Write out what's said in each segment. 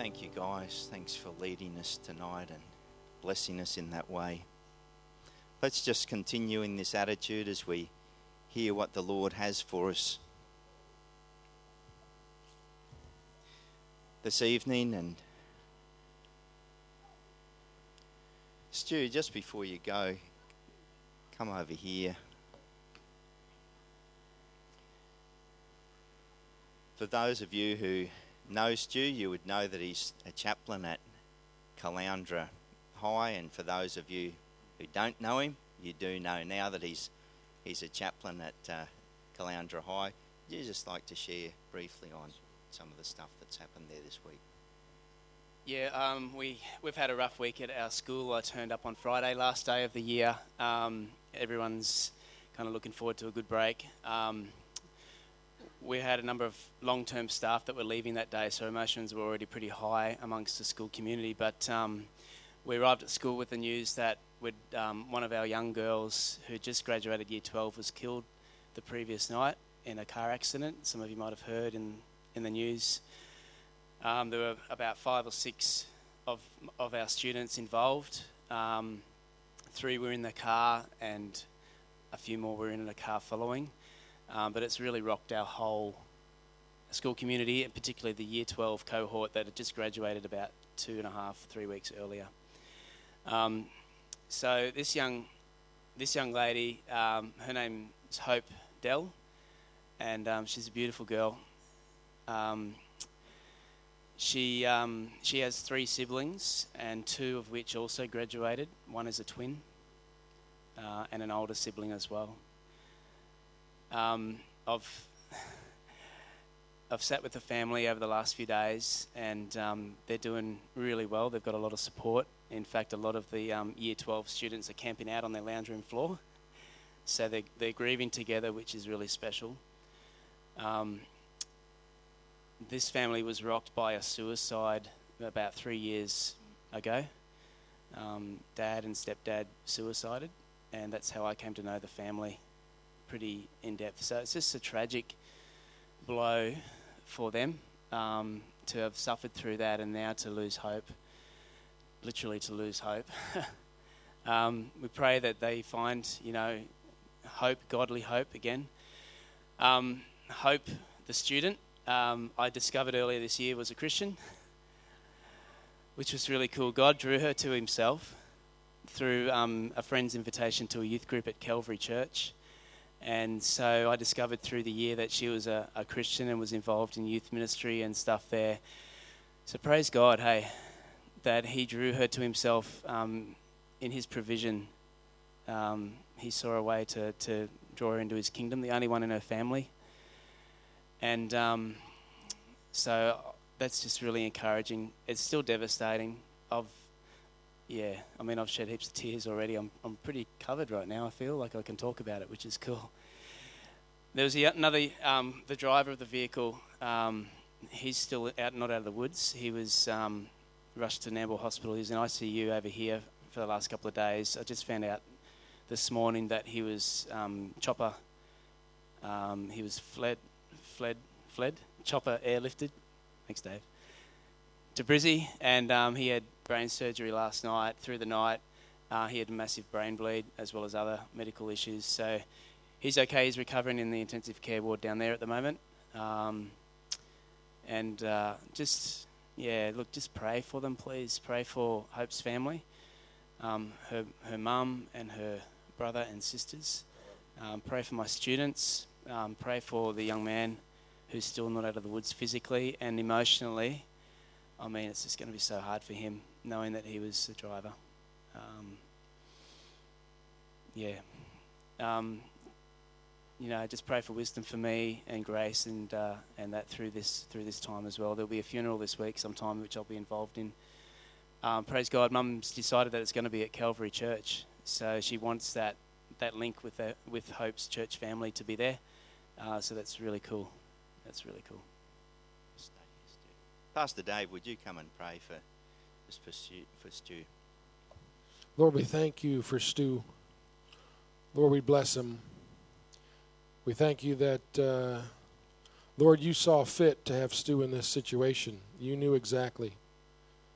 thank you guys. Thanks for leading us tonight and blessing us in that way. Let's just continue in this attitude as we hear what the Lord has for us this evening. And Stu, just before you go, come over here. For those of you who know Stu, you would know that he's a chaplain at Caloundra High, and for those of you who don't know him, you do know now that he's a chaplain at Caloundra High. Would you just like to share briefly on some of the stuff that's happened there this week? Yeah, we've had a rough week at our school. I turned up on Friday, last day of the year. Everyone's kind of looking forward to a good break. We had a number of long-term staff that were leaving that day, so emotions were already pretty high amongst the school community. But we arrived at school with the news that one of our young girls who just graduated Year 12 was killed the previous night in a car accident. Some of you might have heard in the news. There were about 5 or 6 of our students involved. 3 were in the car and a few more were in the car following. But it's really rocked our whole school community, and particularly the Year 12 cohort that had just graduated about 2.5-3 weeks earlier. So this young lady, her name is Hope Dell, and she's a beautiful girl. She has 3 siblings, and 2 of which also graduated. One is a twin, and an older sibling as well. I've sat with the family over the last few days, and they're doing really well. They've got a lot of support. In fact, a lot of the Year 12 students are camping out on their lounge room floor. So they're grieving together, which is really special. This family was rocked by a suicide about 3 years ago. Dad and stepdad suicided, and that's how I came to know the family pretty in depth. So it's just a tragic blow for them to have suffered through that, and now to lose hope, literally to lose hope. We pray that they find, hope, godly hope again. Hope, the student, I discovered earlier this year, was a Christian, which was really cool. God drew her to himself through a friend's invitation to a youth group at Calvary Church. And so I discovered through the year that she was a Christian and was involved in youth ministry and stuff there. So praise God, hey, that he drew her to himself in his provision. He saw a way to draw her into his kingdom, the only one in her family. And so that's just really encouraging. It's still devastating. I've shed heaps of tears already. I'm pretty covered right now. I feel like I can talk about it, which is cool. There was another, the driver of the vehicle. He's still not out of the woods. He was rushed to Nambour Hospital. He's in ICU over here for the last couple of days. I just found out this morning that he was chopper. He was fled. Chopper airlifted. Thanks, Dave. To Brizzy, and he had brain surgery last night. Through the night, he had a massive brain bleed as well as other medical issues. So he's okay. He's recovering in the intensive care ward down there at the moment. Just pray for them, please. Pray for Hope's family, her mum and her brother and sisters. Pray for my students. Pray for the young man who's still not out of the woods physically and emotionally. I mean, it's just going to be so hard for him knowing that he was the driver. Just pray for wisdom for me and grace, and that through this time as well. There'll be a funeral this week sometime which I'll be involved in. Praise God, Mum's decided that it's going to be at Calvary Church, so she wants that link with Hope's church family to be there. So that's really cool. That's really cool. Pastor Dave, would you come and pray for Stu? Lord, we thank you for Stu. Lord, we bless him. We thank you that, Lord, you saw fit to have Stu in this situation. You knew exactly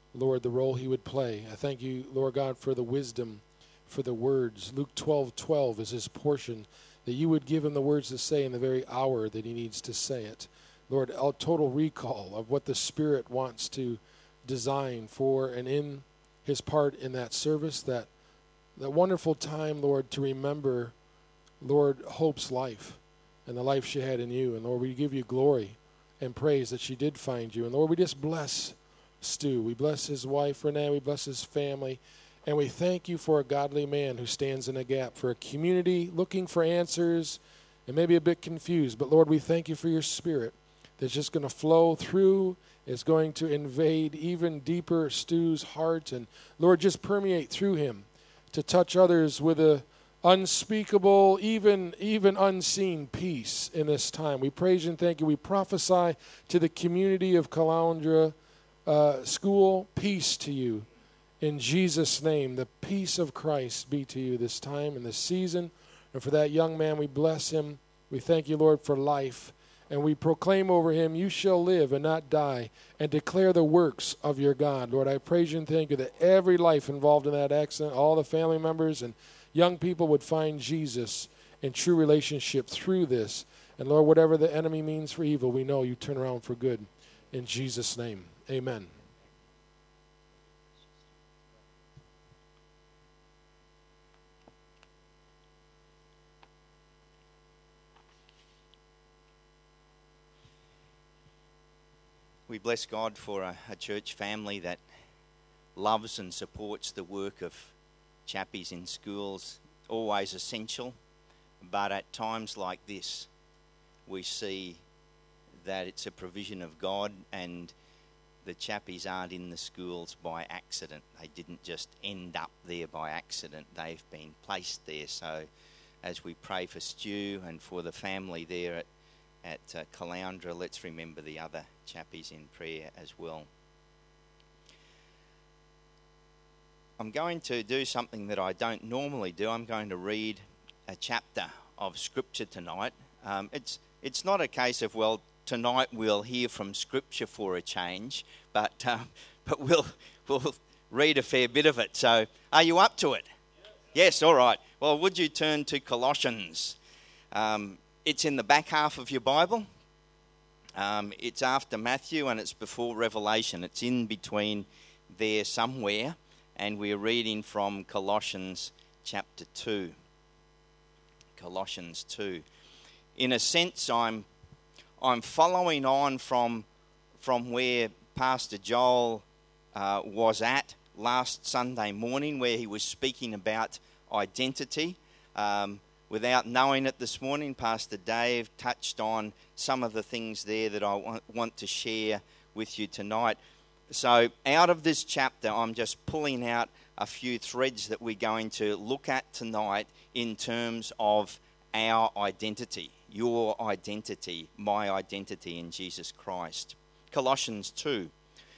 Lord, the role he would play. I thank you, Lord God, for the wisdom, for the words. Luke 12:12 is his portion, that you would give him the words to say in the very hour that he needs to say it. Lord, a total recall of what the Spirit wants to design for and in his part in that service, that wonderful time, Lord, to remember, Lord, Hope's life and the life she had in you. And Lord, we give you glory and praise that she did find you. And Lord, we just bless Stu. We bless his wife, Renee. We bless his family. And we thank you for a godly man who stands in a gap for a community looking for answers and maybe a bit confused. But Lord, we thank you for your Spirit that's just going to flow through. It's going to invade even deeper Stu's heart. And Lord, just permeate through him to touch others with a unspeakable, even unseen peace in this time. We praise you and thank you. We prophesy to the community of Caloundra School, peace to you. In Jesus' name, the peace of Christ be to you this time and this season. And for that young man, we bless him. We thank you, Lord, for life. And we proclaim over him, you shall live and not die, and declare the works of your God. Lord, I praise you and thank you that every life involved in that accident, all the family members and young people would find Jesus in true relationship through this. And Lord, whatever the enemy means for evil, we know you turn around for good. In Jesus' name, amen. We bless God for a church family that loves and supports the work of chappies in schools, always essential. But at times like this, we see that it's a provision of God, and the chappies aren't in the schools by accident. They didn't just end up there by accident. They've been placed there. So as we pray for Stu and for the family there at Caloundra, let's remember the other chappies in prayer as well. I'm going to do something that I don't normally do. I'm going to read a chapter of Scripture tonight. It's not a case of, well, tonight we'll hear from Scripture for a change, but we'll read a fair bit of it. So, are you up to it? Yes, all right. Well, would you turn to Colossians? It's in the back half of your Bible. It's after Matthew and it's before Revelation. It's in between there somewhere. And we're reading from Colossians chapter 2. Colossians 2. In a sense, I'm following on from where Pastor Joel was at last Sunday morning, where he was speaking about identity. Without knowing it this morning, Pastor Dave touched on some of the things there that I want to share with you tonight. So out of this chapter, I'm just pulling out a few threads that we're going to look at tonight in terms of our identity, your identity, my identity in Jesus Christ. Colossians 2.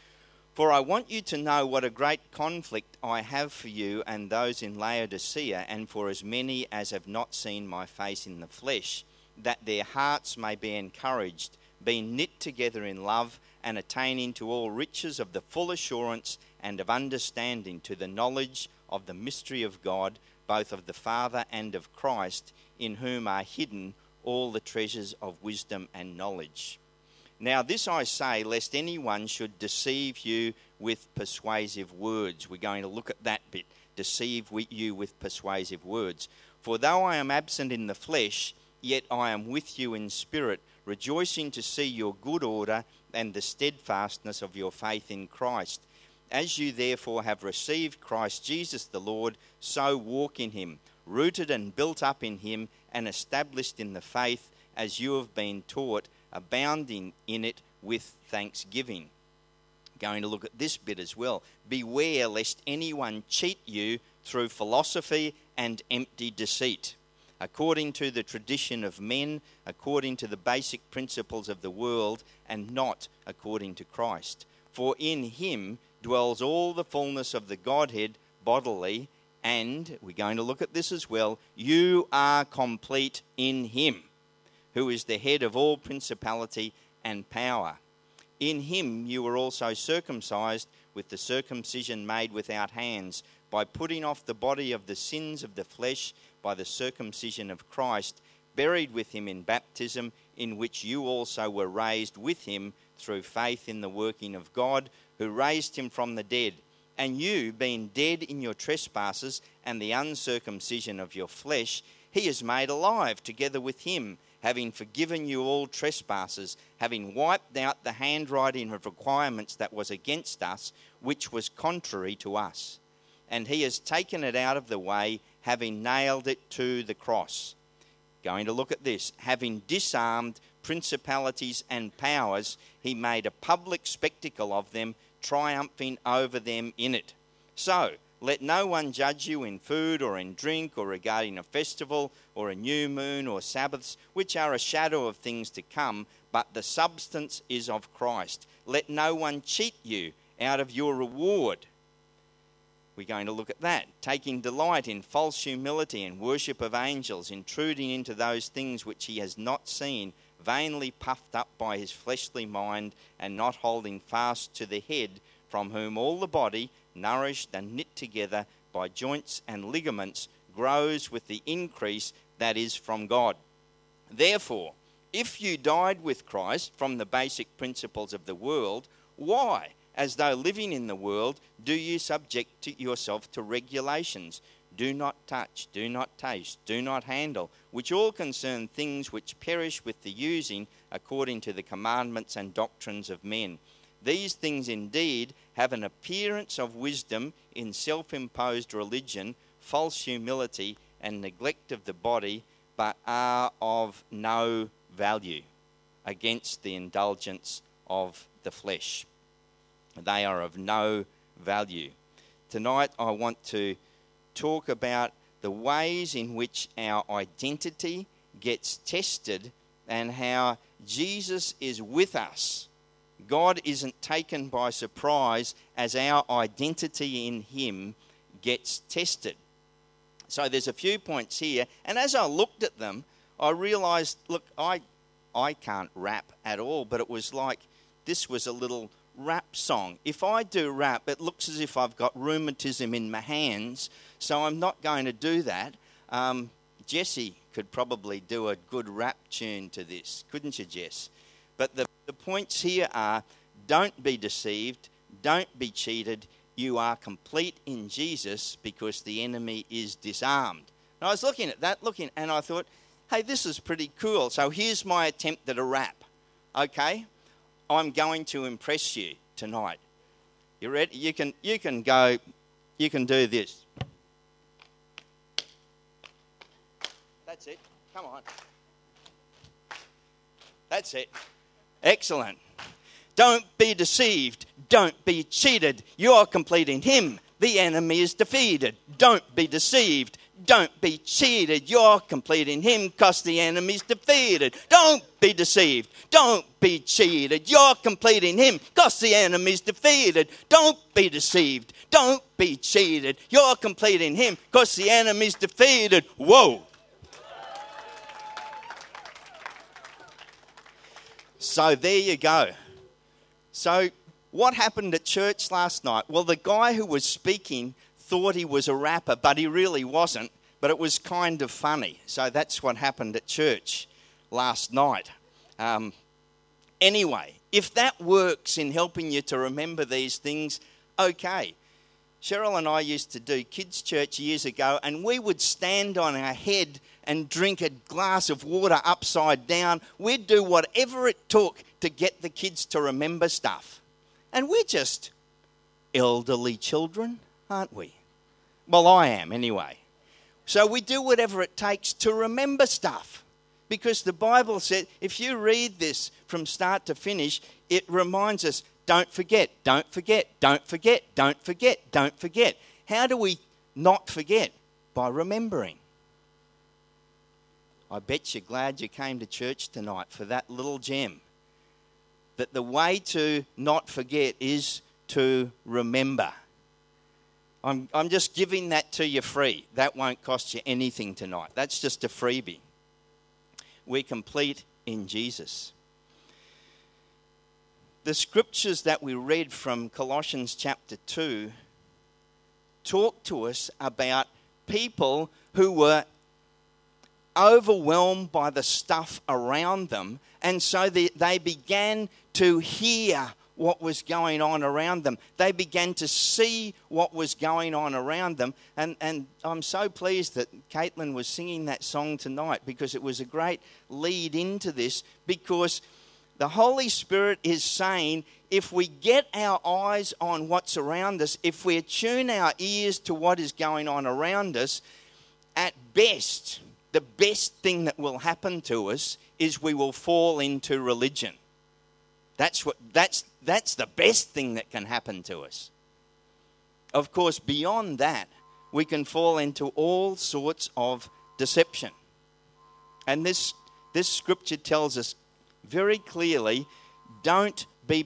For I want you to know what a great conflict I have for you and those in Laodicea, and for as many as have not seen my face in the flesh, that their hearts may be encouraged, being knit together in love, and attaining to all riches of the full assurance and of understanding, to the knowledge of the mystery of God, both of the Father and of Christ, in whom are hidden all the treasures of wisdom and knowledge. Now this I say, lest anyone should deceive you with persuasive words. We're going to look at that bit, deceive you with persuasive words. For though I am absent in the flesh, yet I am with you in spirit, rejoicing to see your good order and the steadfastness of your faith in Christ. As you therefore have received Christ Jesus the Lord, so walk in him, rooted and built up in him, and established in the faith as you have been taught, abounding in it with thanksgiving. Going to look at this bit as well. Beware lest anyone cheat you through philosophy and empty deceit, according to the tradition of men, according to the basic principles of the world, and not according to Christ. For in him dwells all the fullness of the Godhead bodily, and we're going to look at this as well. You are complete in him, who is the head of all principality and power. In him you were also circumcised with the circumcision made without hands, by putting off the body of the sins of the flesh by the circumcision of Christ, buried with him in baptism, in which you also were raised with him through faith in the working of God, who raised him from the dead. And you, being dead in your trespasses and the uncircumcision of your flesh, he is made alive together with him, having forgiven you all trespasses, having wiped out the handwriting of requirements that was against us, which was contrary to us. And he has taken it out of the way, having nailed it to the cross. Going to look at this. Having disarmed principalities and powers, he made a public spectacle of them, triumphing over them in it. So, let no one judge you in food or in drink or regarding a festival or a new moon or Sabbaths, which are a shadow of things to come, but the substance is of Christ. Let no one cheat you out of your reward. We're going to look at that. Taking delight in false humility and worship of angels, intruding into those things which he has not seen, vainly puffed up by his fleshly mind, and not holding fast to the head, from whom all the body, nourished and knit together by joints and ligaments, grows with the increase that is from God. Therefore, if you died with Christ from the basic principles of the world, why, as though living in the world, do you subject yourself to regulations? Do not touch, do not taste, do not handle, which all concern things which perish with the using, according to the commandments and doctrines of men. These things indeed have an appearance of wisdom in self-imposed religion, false humility, and neglect of the body, but are of no value against the indulgence of the flesh. They are of no value. Tonight I want to talk about the ways in which our identity gets tested and how Jesus is with us. God isn't taken by surprise as our identity in him gets tested. So there's a few points here, and as I looked at them, I realised, look, I can't rap at all, but it was like this was a little rap song. If I do rap, it looks as if I've got rheumatism in my hands, so I'm not going to do that. Jesse could probably do a good rap tune to this, couldn't you, Jess? But the points here are, don't be deceived, don't be cheated, you are complete in Jesus because the enemy is disarmed. And I was looking at that, and I thought, hey, this is pretty cool. So here's my attempt at a rap, okay? I'm going to impress you tonight. You ready? You can go, you can do this. That's it. Come on. That's it. Excellent. Don't be deceived. Don't be cheated. You are complete in him. The enemy is defeated. Don't be deceived. Don't be cheated. You're complete in him because the enemy's defeated. Don't be deceived. Don't be cheated. You're complete in him because the enemy's defeated. Don't be deceived. Don't be cheated. You're complete in him because the enemy's defeated. Whoa. So there you go. So what happened at church last night? Well, the guy who was speaking thought he was a rapper, but he really wasn't. But it was kind of funny. So that's what happened at church last night. Anyway, if that works in helping you to remember these things, okay. Cheryl and I used to do kids' church years ago, and we would stand on our head and drink a glass of water upside down. We'd do whatever it took to get the kids to remember stuff. And we're just elderly children, aren't we? Well, I am anyway. So we do whatever it takes to remember stuff. Because the Bible said, if you read this from start to finish, it reminds us, don't forget, don't forget, don't forget, don't forget, don't forget. How do we not forget? By remembering. I bet you're glad you came to church tonight for that little gem. That the way to not forget is to remember. I'm just giving that to you free. That won't cost you anything tonight. That's just a freebie. We're complete in Jesus. The scriptures that we read from Colossians chapter 2 talk to us about people who were overwhelmed by the stuff around them, and so they began to hear what was going on around them. They began to see what was going on around them, and I'm so pleased that Caitlin was singing that song tonight, because it was a great lead into this, because the Holy Spirit is saying, if we get our eyes on what's around us, if we attune our ears to what is going on around us, at best, the best thing that will happen to us is we will fall into religion. That's the best thing that can happen to us. Of course, beyond that, we can fall into all sorts of deception. And this scripture tells us very clearly, don't be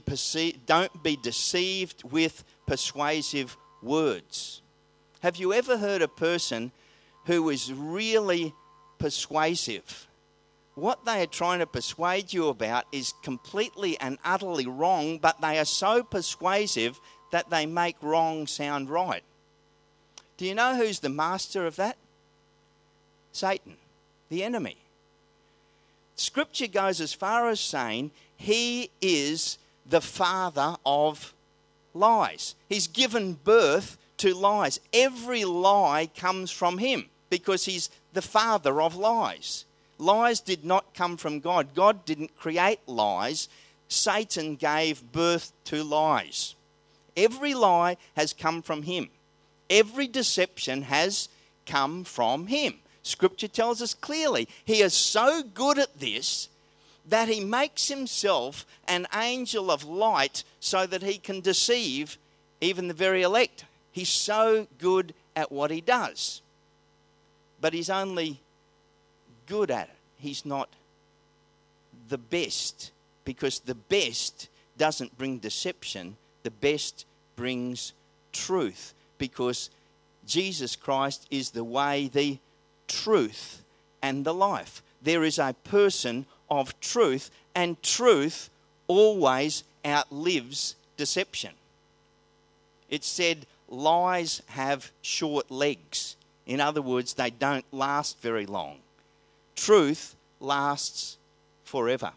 deceived with persuasive words. Have you ever heard a person who is really persuasive? What they are trying to persuade you about is completely and utterly wrong, but they are so persuasive that they make wrong sound right. Do you know who's the master of that? Satan, the enemy. Scripture goes as far as saying he is the father of lies. He's given birth to lies. Every lie comes from him because he's the father of lies. Lies did not come from God. God didn't create lies. Satan gave birth to lies. Every lie has come from him. Every deception has come from him. Scripture tells us clearly he is so good at this that he makes himself an angel of light so that he can deceive even the very elect. He's so good at what he does. But he's only good at it. He's not the best, because the best doesn't bring deception. The best brings truth, because Jesus Christ is the way, the truth, and the life. There is a person of truth, and truth always outlives deception. It's said lies have short legs. In other words, they don't last very long. Truth lasts forever.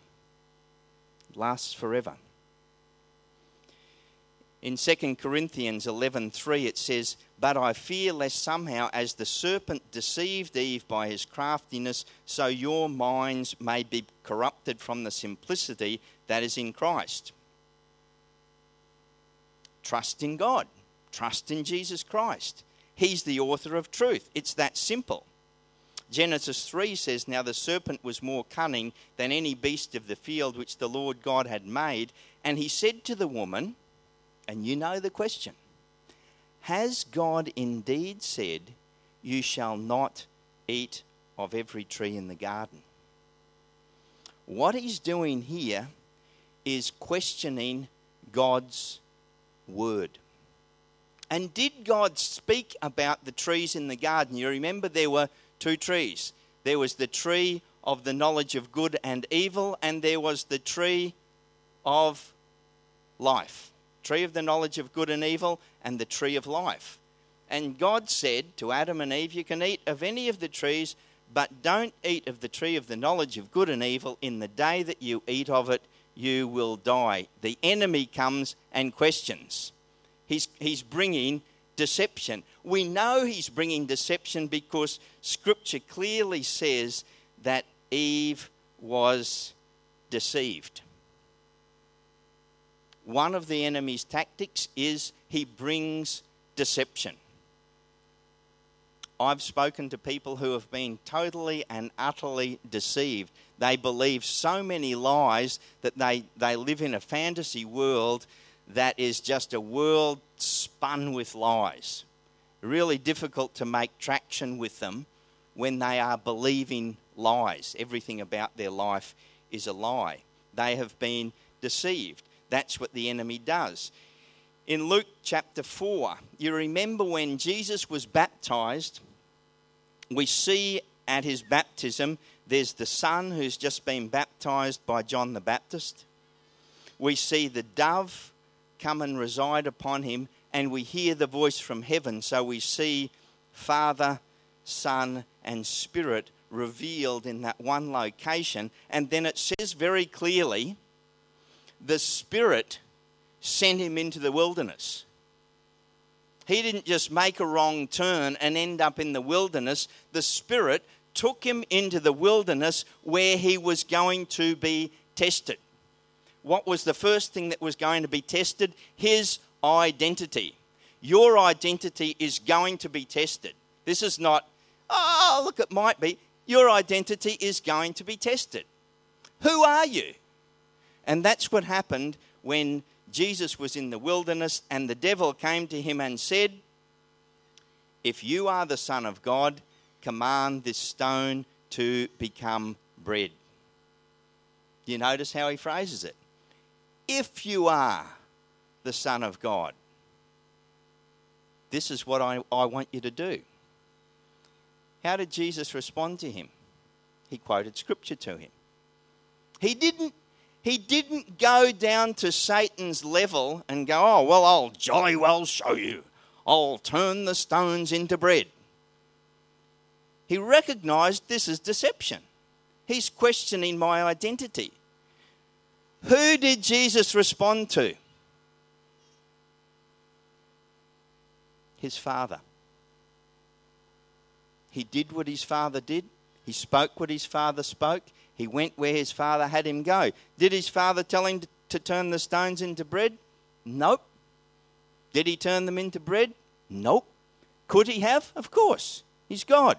Lasts forever. In 2 Corinthians 11:3 it says, "But I fear lest somehow, as the serpent deceived Eve by his craftiness, so your minds may be corrupted from the simplicity that is in Christ." Trust in God. Trust in Jesus Christ. He's the author of truth. It's that simple. Genesis 3 says, "Now the serpent was more cunning than any beast of the field which the Lord God had made. And he said to the woman," and you know the question, "Has God indeed said, 'You shall not eat of every tree in the garden'?" What he's doing here is questioning God's word. And did God speak about the trees in the garden? You remember there were two trees. There was the tree of the knowledge of good and evil, and there was the tree of life. Tree of the knowledge of good and evil, and the tree of life. And God said to Adam and Eve, "You can eat of any of the trees, but don't eat of the tree of the knowledge of good and evil. In the day that you eat of it, you will die." The enemy comes and questions. He's bringing deception. We know he's bringing deception because Scripture clearly says that Eve was deceived. One of the enemy's tactics is he brings deception. I've spoken to people who have been totally and utterly deceived. They believe so many lies that they live in a fantasy world that is just a world spun with lies. Really difficult to make traction with them when they are believing lies. Everything about their life is a lie. They have been deceived. That's what the enemy does. In Luke chapter 4, you remember when Jesus was baptized, we see at his baptism, there's the son who's just been baptized by John the Baptist. we see the dove come and reside upon him, and we hear the voice from heaven. So we see Father, Son, and Spirit revealed in that one location. And then it says very clearly, the Spirit sent him into the wilderness. He didn't just make a wrong turn and end up in the wilderness. The Spirit took him into the wilderness where he was going to be tested. What was the first thing that was going to be tested? His identity. Your identity is going to be tested. This is not, oh, look, it might be. Your identity is going to be tested. Who are you? And that's what happened when Jesus was in the wilderness and the devil came to him and said, if you are the Son of God, command this stone to become bread. Do you notice how he phrases it? If you are the Son of God, this is what I want you to do. How did Jesus respond to him? He quoted Scripture to him. He didn't go down to Satan's level and go, oh, well, I'll jolly well show you. I'll turn the stones into bread. He recognized this is deception. He's questioning my identity. Who did Jesus respond to? His Father. He did what his Father did. He spoke what his Father spoke. He went where his Father had him go. Did his Father tell him to turn the stones into bread? Nope. Did he turn them into bread? Nope. Could he have? Of course. He's God.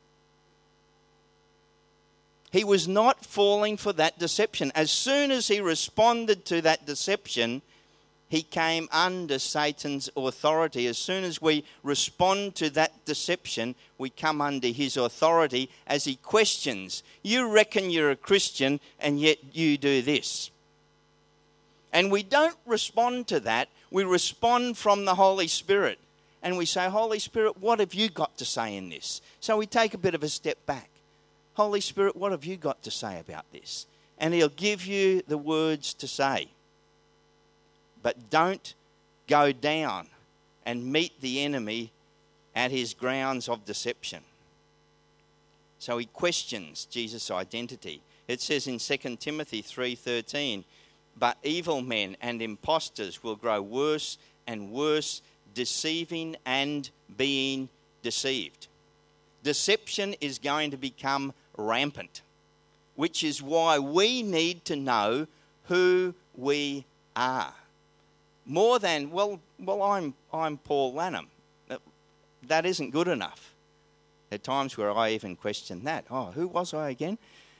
He was not falling for that deception. As soon as he responded to that deception, he came under Satan's authority. As soon as we respond to that deception, we come under his authority as he questions. You reckon you're a Christian and yet you do this. And we don't respond to that. We respond from the Holy Spirit. And we say, Holy Spirit, what have you got to say in this? So we take a bit of a step back. Holy Spirit, what have you got to say about this? And he'll give you the words to say. But don't go down and meet the enemy at his grounds of deception. So he questions Jesus' identity. It says in 2 Timothy 3:13, but evil men and impostors will grow worse and worse, deceiving and being deceived. Deception is going to become rampant, which is why we need to know who we are. More than, well, I'm Paul Lanham. That isn't good enough. There are times where I even question that. Oh, who was I again?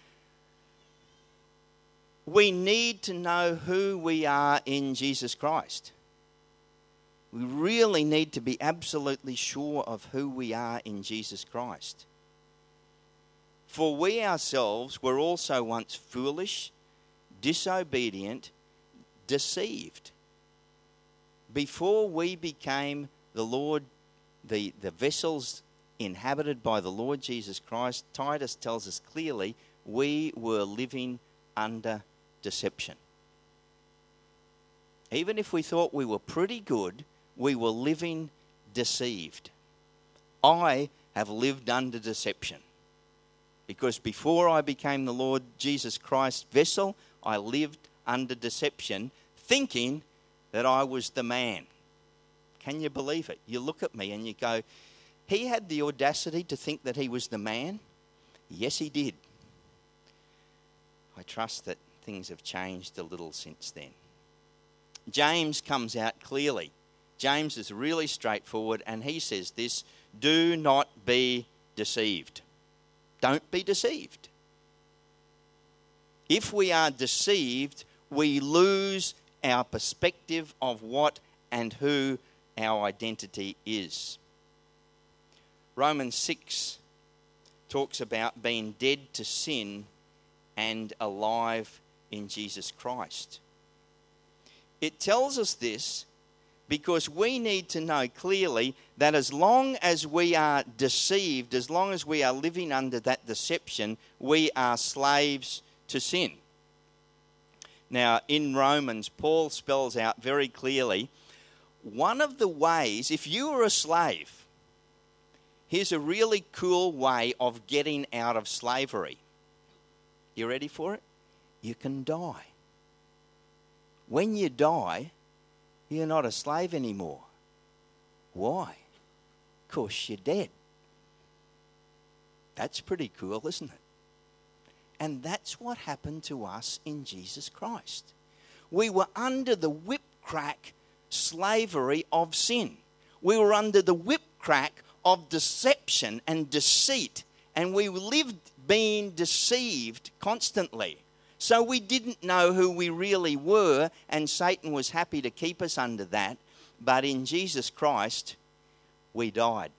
We need to know who we are in Jesus Christ. We really need to be absolutely sure of who we are in Jesus Christ. For we ourselves were also once foolish, disobedient, deceived. Before we became the Lord, the vessels inhabited by the Lord Jesus Christ, Titus tells us clearly, we were living under deception. Even if we thought we were pretty good, we were living deceived. I have lived under deception. Because before I became the Lord Jesus Christ's vessel, I lived under deception, thinking that I was the man. Can you believe it? You look at me and you go, he had the audacity to think that he was the man? Yes, he did. I trust that things have changed a little since then. James comes out clearly. James is really straightforward and he says this, do not be deceived. Don't be deceived. If we are deceived, we lose our perspective of what and who our identity is. Romans 6 talks about being dead to sin and alive in Jesus Christ. It tells us this because we need to know clearly that as long as we are deceived, as long as we are living under that deception, we are slaves to sin. Now, in Romans, Paul spells out very clearly one of the ways, if you were a slave, here's a really cool way of getting out of slavery. You ready for it? You can die. When you die, you're not a slave anymore. Why? Because you're dead. That's pretty cool, isn't it? And that's what happened to us in Jesus Christ. We were under the whip crack slavery of sin. We were under the whip crack of deception and deceit. And we lived being deceived constantly. So we didn't know who we really were, and Satan was happy to keep us under that. But in Jesus Christ, we died.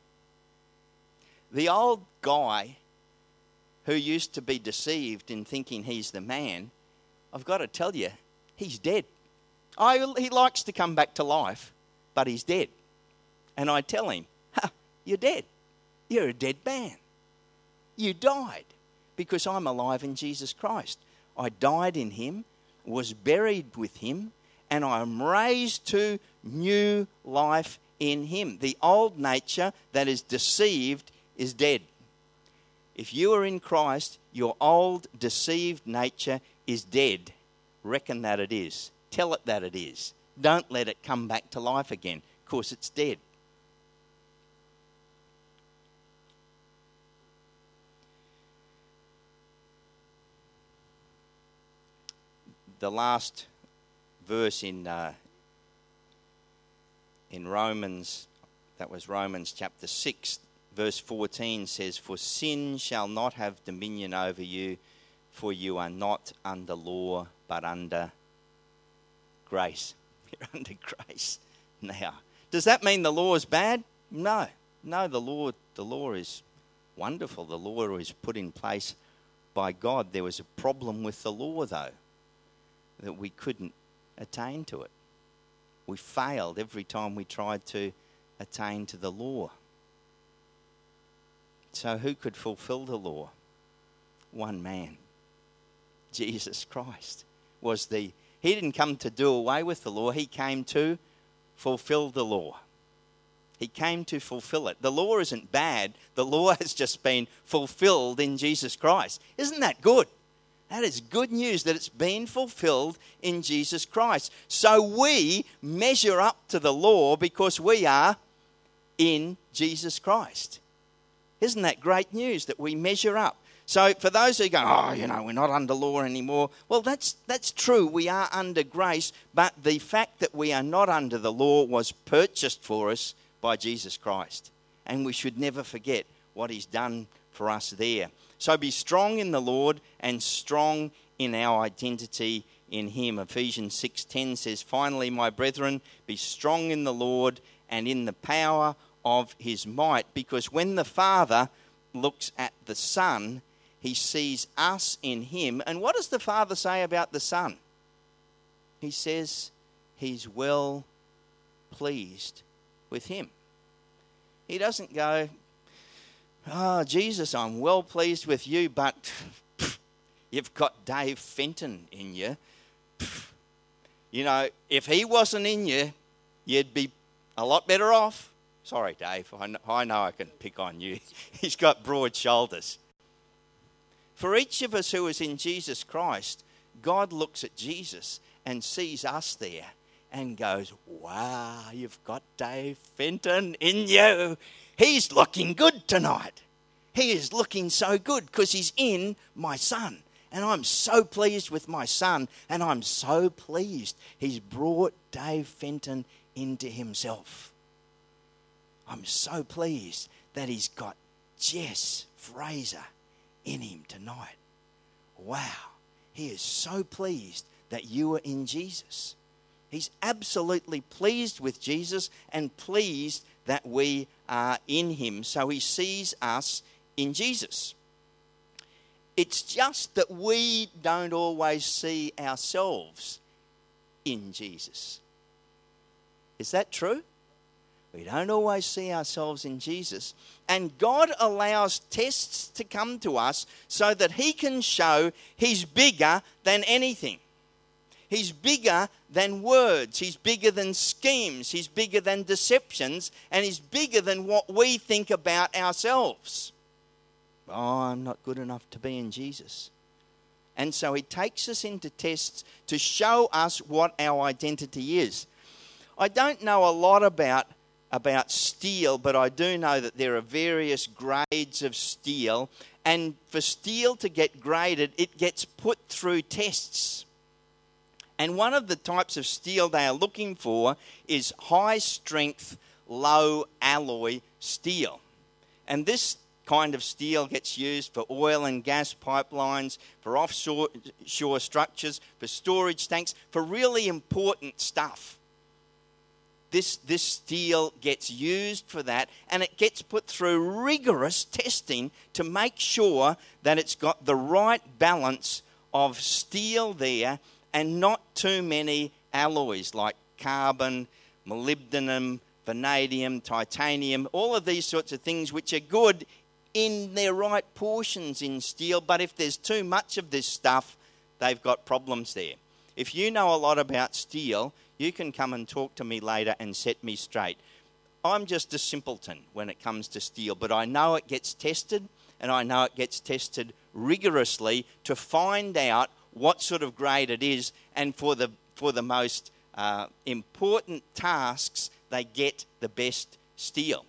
The old guy who used to be deceived in thinking he's the man, I've got to tell you, he's dead. He likes to come back to life, but he's dead. And I tell him, you're dead. You're a dead man. You died because I'm alive in Jesus Christ. I died in him, was buried with him, and I am raised to new life in him. The old nature that is deceived is dead. If you are in Christ, your old deceived nature is dead. Reckon that it is. Tell it that it is. Don't let it come back to life again, because it's dead. The last verse in Romans, that was Romans chapter 6, verse 14 says, "For sin shall not have dominion over you, for you are not under law, but under grace." You're under grace now. Does that mean the law is bad? No. No, the law is wonderful. The law is put in place by God. There was a problem with the law, though, that we couldn't attain to it. We failed every time we tried to attain to the law. So who could fulfill the law? One man. Jesus Christ he didn't come to do away with the law. He came to fulfill the law. He came to fulfill it. The law isn't bad. The law has just been fulfilled in Jesus Christ. Isn't that good? That is good news that it's been fulfilled in Jesus Christ. So we measure up to the law because we are in Jesus Christ. Isn't that great news that we measure up? So for those who go, we're not under law anymore. Well, that's true. We are under grace. But the fact that we are not under the law was purchased for us by Jesus Christ. And we should never forget what he's done for us there. So be strong in the Lord and strong in our identity in him. Ephesians 6:10 says, "Finally, my brethren, be strong in the Lord and in the power of his might." Because when the Father looks at the Son, he sees us in him. And what does the Father say about the Son? He says he's well pleased with him. He doesn't go, "Oh, Jesus, I'm well pleased with you, but you've got Dave Fenton in you. If he wasn't in you, you'd be a lot better off." Sorry, Dave, I know I can pick on you. He's got broad shoulders. For each of us who is in Jesus Christ, God looks at Jesus and sees us there and goes, "Wow, you've got Dave Fenton in you. He's looking good tonight. He is looking so good because he's in my Son. And I'm so pleased with my Son. And I'm so pleased he's brought Dave Fenton into himself. I'm so pleased that he's got Jess Fraser in him tonight. Wow, he is so pleased that you are in Jesus. He's absolutely pleased with Jesus and pleased that we are in him. So he sees us in Jesus. It's just that we don't always see ourselves in Jesus. Is that true? We don't always see ourselves in Jesus. And God allows tests to come to us so that he can show he's bigger than anything. He's bigger than words. He's bigger than schemes. He's bigger than deceptions. And he's bigger than what we think about ourselves. Oh, I'm not good enough to be in Jesus. And so he takes us into tests to show us what our identity is. I don't know a lot about steel, but I do know that there are various grades of steel. And for steel to get graded, it gets put through tests. And one of the types of steel they are looking for is high strength, low alloy steel. And this kind of steel gets used for oil and gas pipelines, for offshore structures, for storage tanks, for really important stuff. This steel gets used for that, and it gets put through rigorous testing to make sure that it's got the right balance of steel there and not too many alloys like carbon, molybdenum, vanadium, titanium, all of these sorts of things which are good in their right portions in steel, but if there's too much of this stuff, they've got problems there. If you know a lot about steel, you can come and talk to me later and set me straight. I'm just a simpleton when it comes to steel, but I know it gets tested, and I know it gets tested rigorously to find out what sort of grade it is, and for the most important tasks, they get the best steel.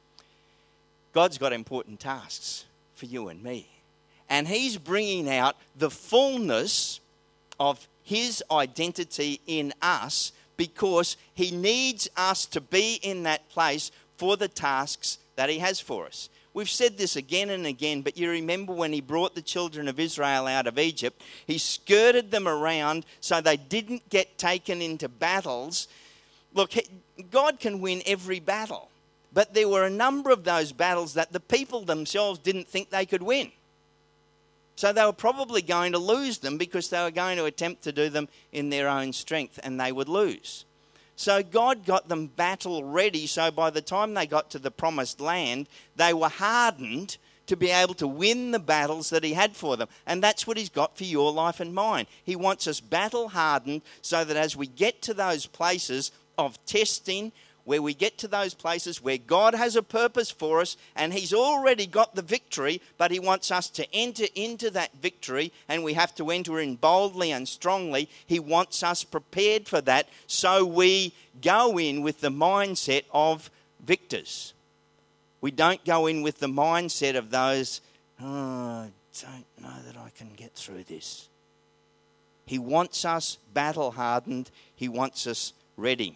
God's got important tasks for you and me. And he's bringing out the fullness of his identity in us because he needs us to be in that place for the tasks that he has for us. We've said this again and again, but you remember when he brought the children of Israel out of Egypt, he skirted them around so they didn't get taken into battles. Look, God can win every battle. But there were a number of those battles that the people themselves didn't think they could win. So they were probably going to lose them because they were going to attempt to do them in their own strength, and they would lose. So God got them battle ready, so by the time they got to the promised land, they were hardened to be able to win the battles that he had for them. And that's what he's got for your life and mine. He wants us battle hardened so that as we get to those places of testing, where we get to those places where God has a purpose for us and he's already got the victory, but he wants us to enter into that victory, and we have to enter in boldly and strongly. He wants us prepared for that so we go in with the mindset of victors. We don't go in with the mindset of those, I don't know that I can get through this. He wants us battle hardened. He wants us ready.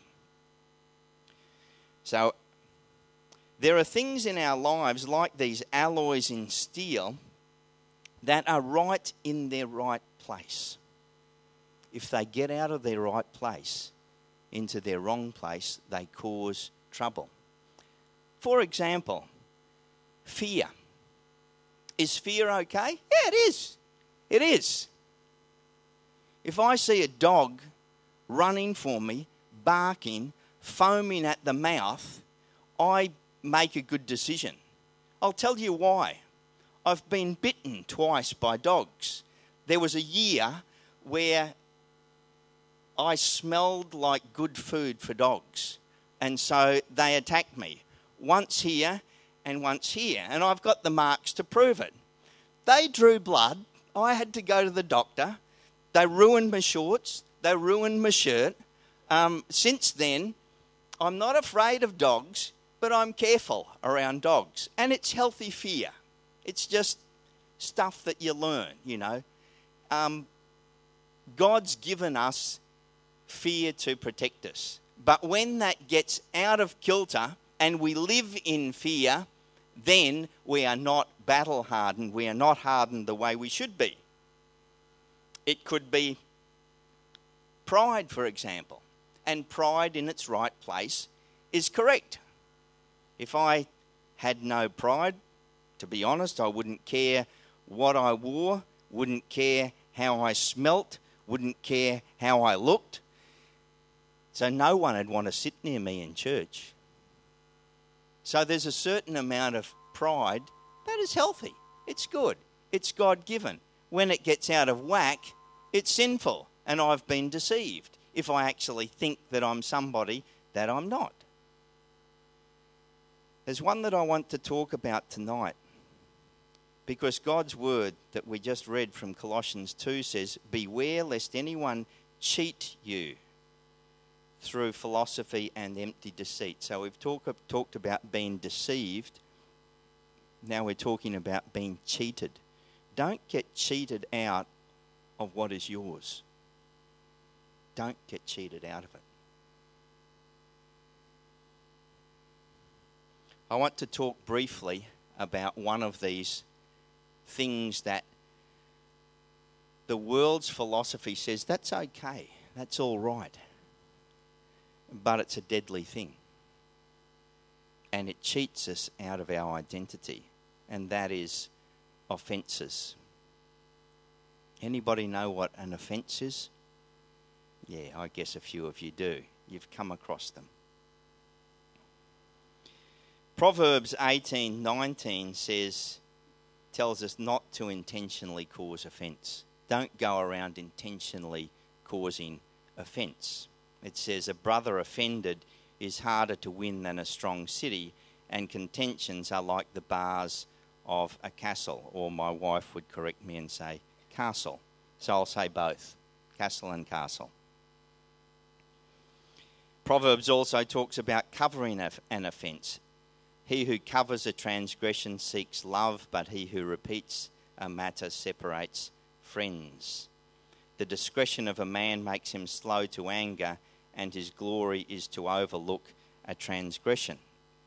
So there are things in our lives like these alloys in steel that are right in their right place. If they get out of their right place into their wrong place, they cause trouble. For example, fear. Is fear okay? Yeah, it is. It is. If I see a dog running for me, barking, foaming at the mouth, I make a good decision. I'll tell you why. I've been bitten twice by dogs. There was a year where I smelled like good food for dogs, and so they attacked me. Once here and once here, and I've got the marks to prove it. They drew blood. I had to go to the doctor. They ruined my shorts. They ruined my shirt. Since then, I'm not afraid of dogs, but I'm careful around dogs. And it's healthy fear. It's just stuff that you learn, you know. God's given us fear to protect us. But when that gets out of kilter and we live in fear, then we are not battle hardened. We are not hardened the way we should be. It could be pride, for example. And pride in its right place is correct. If I had no pride, to be honest, I wouldn't care what I wore, wouldn't care how I smelt, wouldn't care how I looked. So no one would want to sit near me in church. So there's a certain amount of pride that is healthy. It's good. It's God-given. When it gets out of whack, it's sinful. and I've been deceived if I actually think that I'm somebody that I'm not. There's one that I want to talk about tonight, because God's word that we just read from Colossians 2 says, beware lest anyone cheat you through philosophy and empty deceit. So we've talked about being deceived. Now we're talking about being cheated. Don't get cheated out of what is yours. Don't get cheated out of it. I want to talk briefly about one of these things that the world's philosophy says that's okay, that's all right, but it's a deadly thing, and it cheats us out of our identity, and that is offences. Anybody know what an offence is? Yeah, I guess a few of you do. You've come across them. Proverbs 18:19 tells us not to intentionally cause offence. Don't go around intentionally causing offence. It says, a brother offended is harder to win than a strong city, and contentions are like the bars of a castle. Or my wife would correct me and say castle. So I'll say both, castle and castle. Proverbs also talks about covering an offence. He who covers a transgression seeks love, but he who repeats a matter separates friends. The discretion of a man makes him slow to anger, and his glory is to overlook a transgression.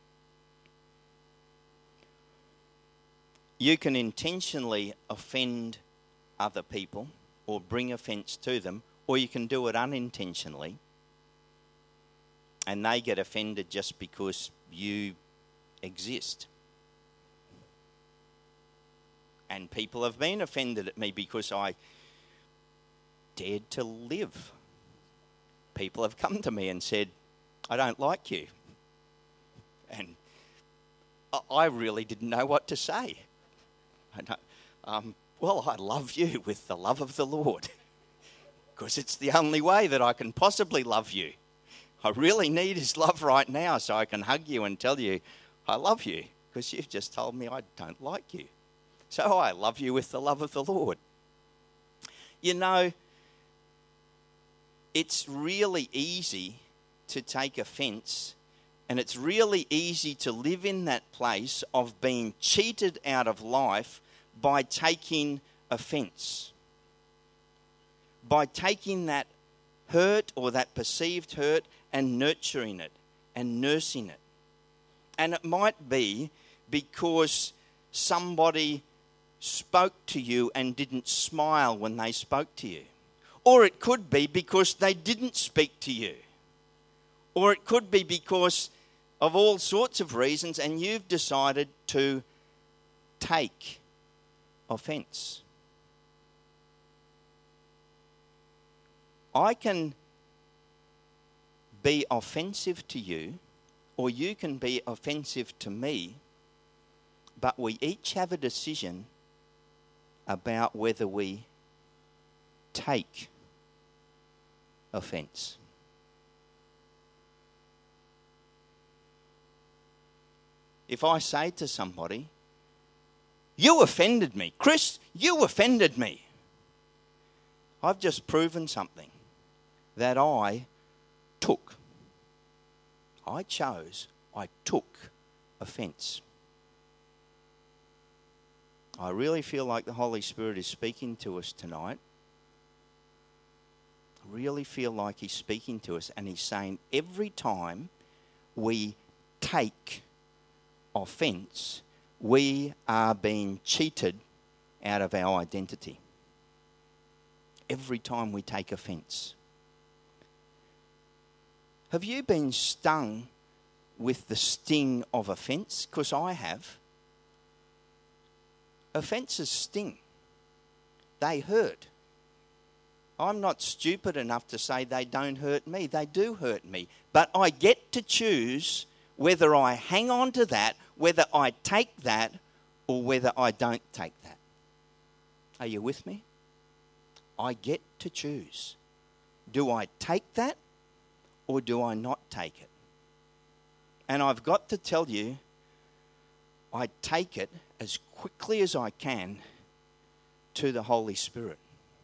You can intentionally offend other people or bring offence to them, or you can do it unintentionally, and they get offended just because you exist. And people have been offended at me because I dared to live. People have come to me and said, I don't like you. And I really didn't know what to say. Well, I love you with the love of the Lord, because it's the only way that I can possibly love you. I really need his love right now so I can hug you and tell you I love you, because you've just told me I don't like you. So I love you with the love of the Lord. You know, it's really easy to take offence, and it's really easy to live in that place of being cheated out of life by taking offence. By taking that hurt or that perceived hurt and nurturing it and nursing it. And it might be because somebody spoke to you and didn't smile when they spoke to you. Or it could be because they didn't speak to you. Or it could be because of all sorts of reasons, and you've decided to take offence. I can be offensive to you, or you can be offensive to me, but we each have a decision about whether we take offence. If I say to somebody, you offended me, Chris, you offended me, I've just proven something that I took. I took offence. I really feel like the Holy Spirit is speaking to us tonight. I really feel like he's speaking to us, and he's saying every time we take offence, we are being cheated out of our identity. Every time we take offence. Have you been stung with the sting of offence? Because I have. Offences sting. They hurt. I'm not stupid enough to say they don't hurt me. They do hurt me. But I get to choose whether I hang on to that, whether I take that, or whether I don't take that. Are you with me? I get to choose. Do I take that or do I not take it? And I've got to tell you, I take it as quickly as I can to the Holy Spirit.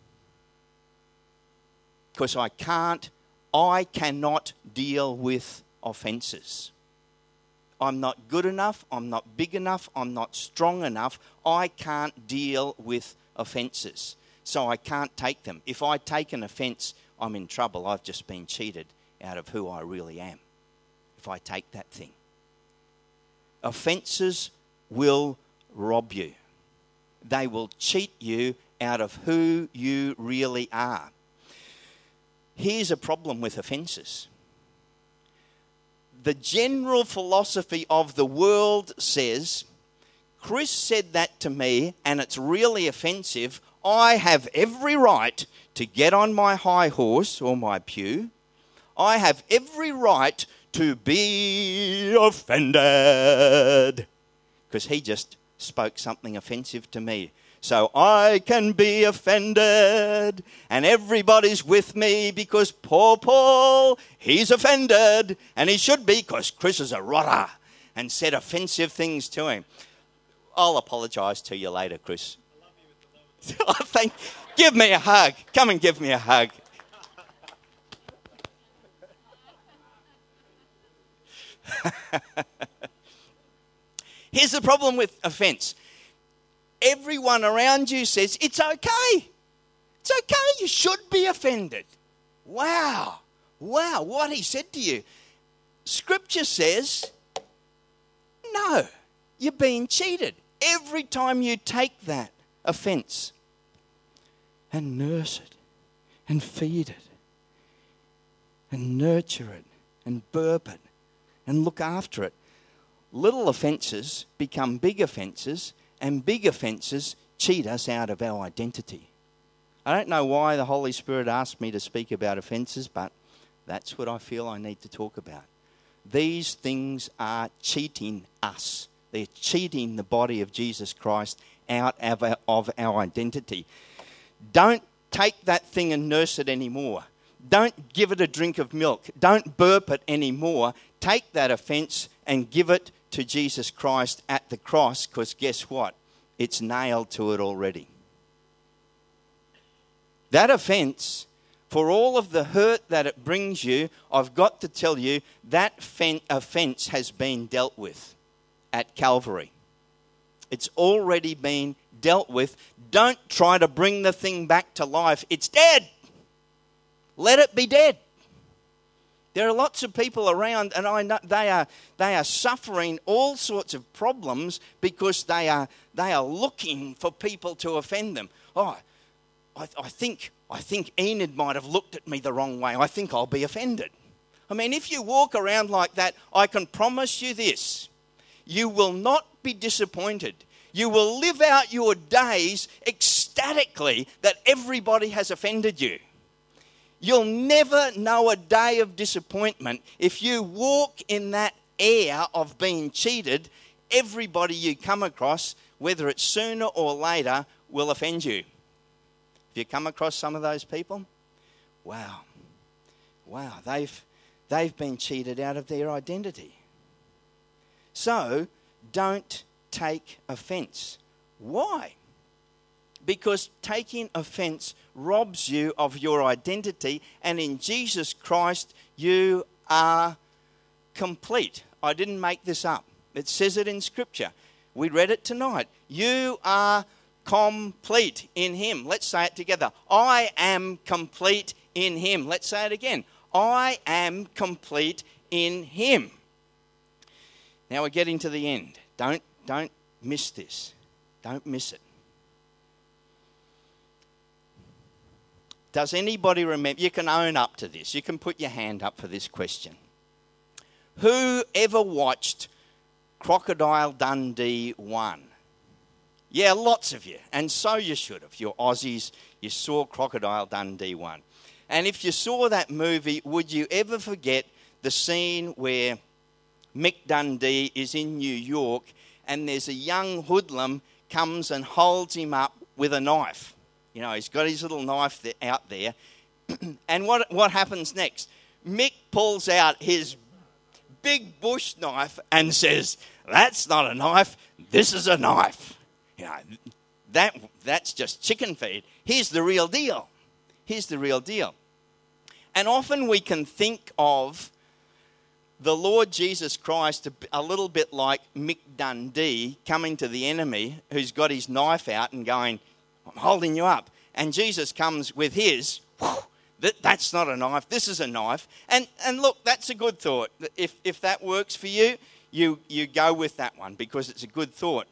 Because I cannot deal with offences. I'm not good enough, I'm not big enough, I'm not strong enough. I can't deal with offences. So I can't take them. If I take an offence, I'm in trouble. I've just been cheated out of who I really am. If I take that thing. Offences will rob you. They will cheat you out of who you really are. Here's a problem with offences. The general philosophy of the world says, Chris said that to me and it's really offensive. I have every right to get on my high horse or my pew. I have every right to be offended. Because he just spoke something offensive to me. So I can be offended and everybody's with me because poor Paul, he's offended and he should be because Chris is a rotter and said offensive things to him. I'll apologise to you later, Chris. I love you with the love. Give me a hug. Come and give me a hug. Here's the problem with offence. Everyone around you says, it's okay. It's okay. You should be offended. Wow. What he said to you. Scripture says, no, you're being cheated. Every time you take that offence and nurse it and feed it and nurture it and burp it and look after it, little offences become big offences, and big offences cheat us out of our identity. I don't know why the Holy Spirit asked me to speak about offences, but that's what I feel I need to talk about. These things are cheating us. They're cheating the body of Jesus Christ out of our identity. Don't take that thing and nurse it anymore. Don't give it a drink of milk. Don't burp it anymore. Take that offence and give it to Jesus Christ at the cross, because guess what? It's nailed to it already. That offence, for all of the hurt that it brings you, I've got to tell you, that offence has been dealt with at Calvary. It's already been dealt with. Don't try to bring the thing back to life. It's dead. Let it be dead. There are lots of people around, and I know they are suffering all sorts of problems because they are looking for people to offend them. Oh, I think Enid might have looked at me the wrong way. I think I'll be offended. I mean, if you walk around like that, I can promise you this: you will not be disappointed. You will live out your days ecstatically that everybody has offended you. You'll never know a day of disappointment if you walk in that air of being cheated. Everybody you come across, whether it's sooner or later, will offend you. If you come across some of those people, wow, they've been cheated out of their identity. So don't take offence. Why? Because taking offence robs you of your identity, and in Jesus Christ you are complete. I didn't make this up. It says it in Scripture. We read it tonight. You are complete in Him. Let's say it together. I am complete in Him. Let's say it again. I am complete in Him. Now we're getting to the end. Don't miss this. Don't miss it. Does anybody remember? You can own up to this. You can put your hand up for this question. Who ever watched Crocodile Dundee 1? Yeah, lots of you. And so you should have. You're Aussies. You saw Crocodile Dundee 1. And if you saw that movie, would you ever forget the scene where Mick Dundee is in New York and there's a young hoodlum comes and holds him up with a knife? You know, he's got his little knife out there, And what happens next? Mick pulls out his big bush knife and says, "That's not a knife, this is a knife." You know, that's just chicken feed. Here's the real deal. Here's the real deal. And often we can think of the Lord Jesus Christ a little bit like Mick Dundee coming to the enemy who's got his knife out and going, "I'm holding you up." And Jesus comes with his, "That's not a knife, this is a knife." And look, that's a good thought. If that works for you, you go with that one because it's a good thought.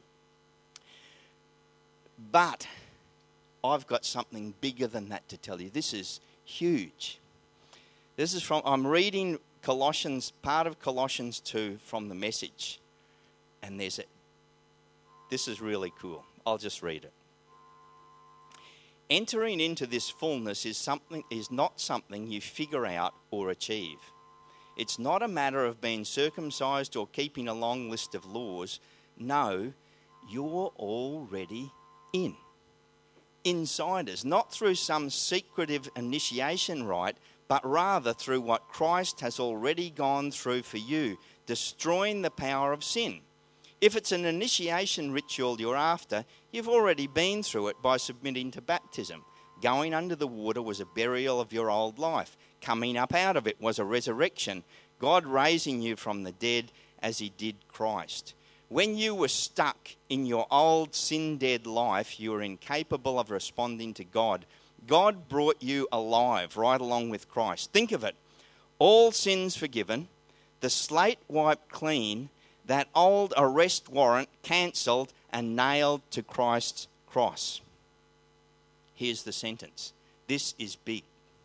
But I've got something bigger than that to tell you. This is huge. This is I'm reading Colossians, part of Colossians 2 from the Message. And this is really cool. I'll just read it. Entering into this fullness is not something you figure out or achieve. It's not a matter of being circumcised or keeping a long list of laws. No, you're already in. Insiders, not through some secretive initiation rite, but rather through what Christ has already gone through for you, destroying the power of sin. If it's an initiation ritual you're after, you've already been through it by submitting to baptism. Going under the water was a burial of your old life. Coming up out of it was a resurrection, God raising you from the dead as he did Christ. When you were stuck in your old sin-dead life, you were incapable of responding to God. God brought you alive right along with Christ. Think of it. All sins forgiven, the slate wiped clean, that old arrest warrant cancelled and nailed to Christ's cross. Here's the sentence. This is big.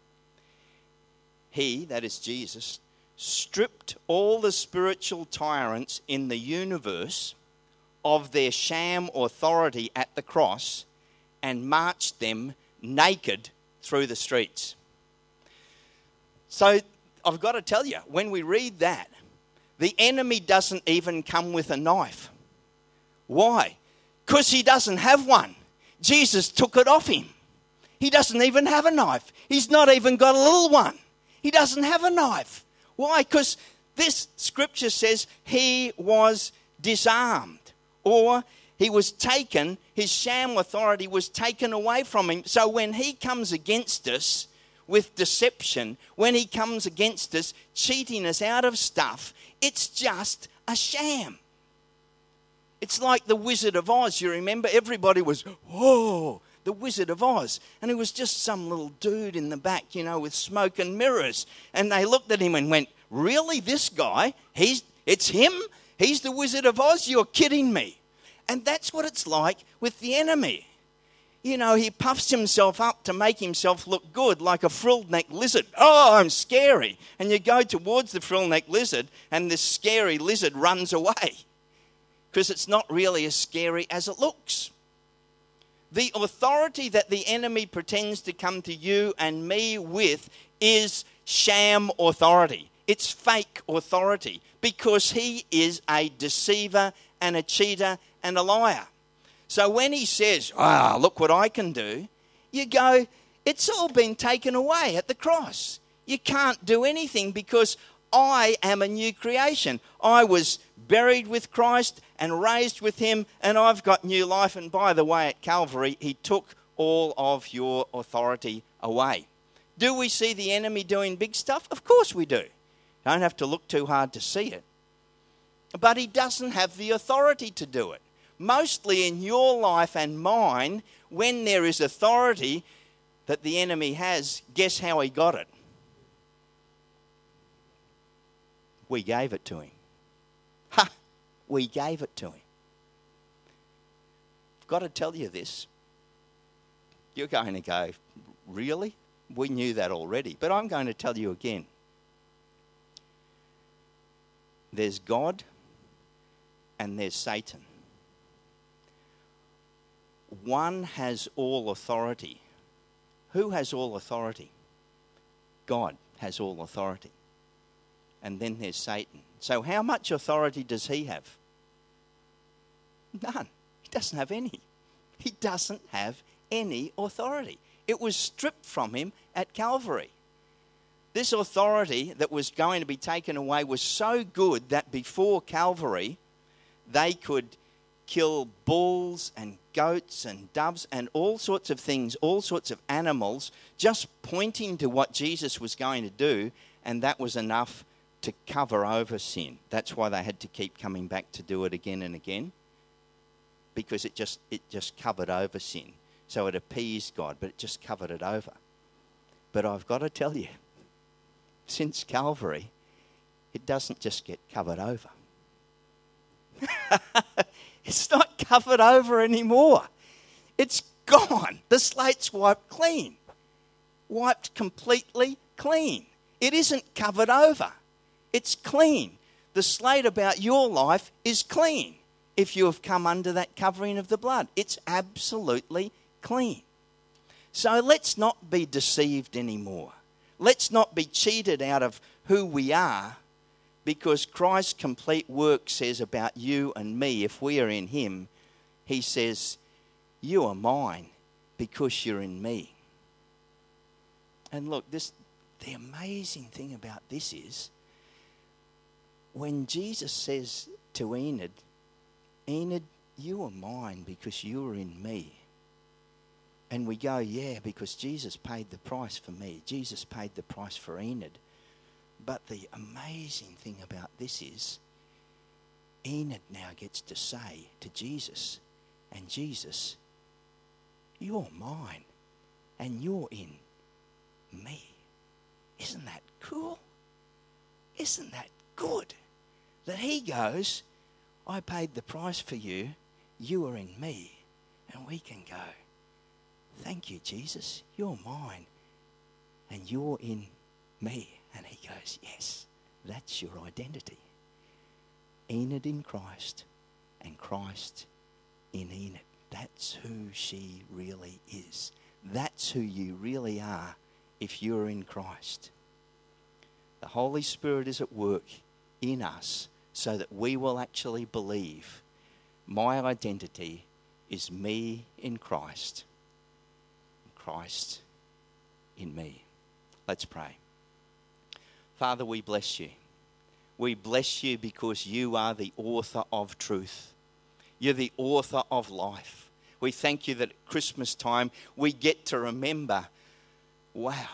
He, that is Jesus, stripped all the spiritual tyrants in the universe of their sham authority at the cross and marched them naked through the streets. So I've got to tell you, when we read that, the enemy doesn't even come with a knife. Why? Because he doesn't have one. Jesus took it off him. He doesn't even have a knife. He's not even got a little one. He doesn't have a knife. Why? Because this scripture says he was disarmed, or he was taken, his sham authority was taken away from him. So when he comes against us with deception, when he comes against us cheating us out of stuff, it's just a sham. It's like the Wizard of Oz. You remember, everybody was, "Whoa, the Wizard of Oz." And it was just some little dude in the back, with smoke and mirrors. And they looked at him and went, "Really, this guy? It's him? He's the Wizard of Oz? You're kidding me." And that's what it's like with the enemy. He puffs himself up to make himself look good, like a frilled-necked lizard. "Oh, I'm scary." And you go towards the frilled-necked lizard, and this scary lizard runs away because it's not really as scary as it looks. The authority that the enemy pretends to come to you and me with is sham authority. It's fake authority because he is a deceiver and a cheater and a liar. So when he says, "Look what I can do," you go, it's all been taken away at the cross. You can't do anything because I am a new creation. I was buried with Christ and raised with him, and I've got new life. And by the way, at Calvary, he took all of your authority away. Do we see the enemy doing big stuff? Of course we do. Don't have to look too hard to see it. But he doesn't have the authority to do it. Mostly in your life and mine, when there is authority that the enemy has, guess how he got it? We gave it to him. We gave it to him. I've got to tell you this. You're going to go, "Really? We knew that already." But I'm going to tell you again. There's God and there's Satan. One has all authority. Who has all authority? God has all authority. And then there's Satan. So how much authority does he have? None. He doesn't have any. He doesn't have any authority. It was stripped from him at Calvary. This authority that was going to be taken away was so good that before Calvary, they could kill bulls and goats and doves and all sorts of things, all sorts of animals, just pointing to what Jesus was going to do, and that was enough to cover over sin. That's why they had to keep coming back to do it again and again, because it just covered over sin. So it appeased God, but it just covered it over. But I've got to tell you, since Calvary, it doesn't just get covered over. It's not covered over anymore. It's gone. The slate's wiped clean. Wiped completely clean. It isn't covered over. It's clean. The slate about your life is clean if you have come under that covering of the blood. It's absolutely clean. So let's not be deceived anymore. Let's not be cheated out of who we are, because Christ's complete work says about you and me, if we are in him, he says, you are mine because you're in me. And look, the amazing thing about this is, when Jesus says to Enid, Enid, you are mine because you are in me. And we go, yeah, because Jesus paid the price for me. Jesus paid the price for Enid. But the amazing thing about this is, Enid now gets to say to Jesus, and Jesus, you're mine and you're in me. Isn't that cool? Isn't that good? That he goes, I paid the price for you, you are in me, and we can go, thank you, Jesus, you're mine and you're in me. And he goes, yes, that's your identity. Enid in Christ and Christ in Enid. That's who she really is. That's who you really are if you're in Christ. The Holy Spirit is at work in us so that we will actually believe my identity is me in Christ, Christ in me. Let's pray. Father, we bless you. We bless you because you are the author of truth. You're the author of life. We thank you that at Christmas time we get to remember, wow,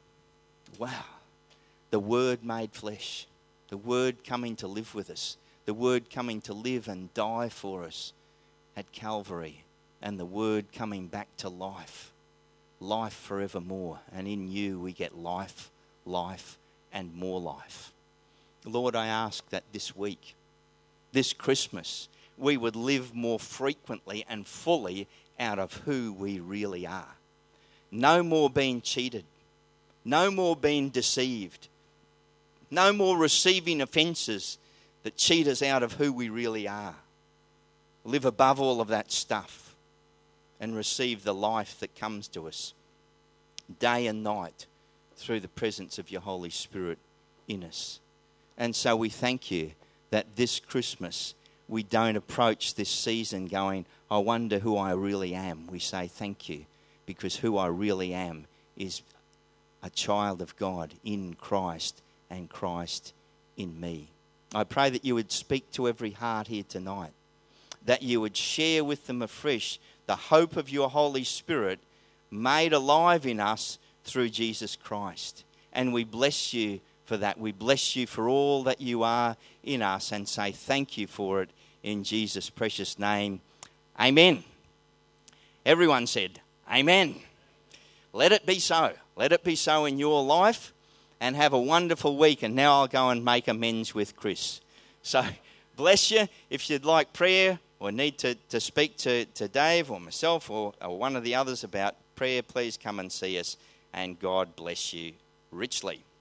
the Word made flesh, the Word coming to live with us, the Word coming to live and die for us at Calvary, and the Word coming back to life forevermore. And in you we get life, and more life. Lord, I ask that this week, this Christmas, we would live more frequently and fully out of who we really are. No more being cheated. No more being deceived. No more receiving offences that cheat us out of who we really are. Live above all of that stuff and receive the life that comes to us day and night through the presence of your Holy Spirit in us. And so we thank you that this Christmas we don't approach this season going, I wonder who I really am. We say thank you, because who I really am is a child of God in Christ and Christ in me. I pray that you would speak to every heart here tonight, that you would share with them afresh the hope of your Holy Spirit made alive in us through Jesus Christ. And we bless you for that. We bless you for all that you are in us and say thank you for it in Jesus' precious name. Amen. Everyone said, amen. Let it be so. Let it be so in your life, and have a wonderful week. And now I'll go and make amends with Chris. So bless you. If you'd like prayer or need to speak to Dave or myself or one of the others about prayer, please come and see us. And God bless you richly.